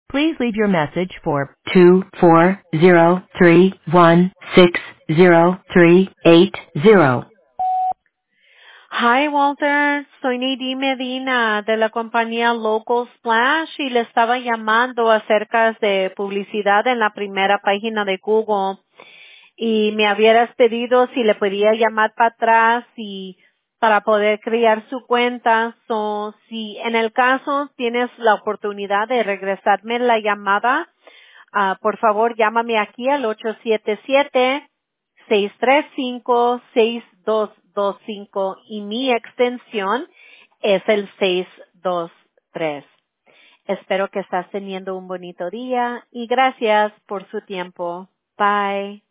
Please leave your message for 24031603880. Hi, Walter. Soy Nadine Medina de la compañía Local Splash y le estaba llamando acerca de publicidad en la primera página de Google y me habieras pedido si le podía llamar para atrás y para poder crear su cuenta. So, si en el caso tienes la oportunidad de regresarme la llamada, por favor llámame aquí al 877-635-6225 y mi extensión es el 623. Espero que estás teniendo un bonito día y gracias por su tiempo. Bye.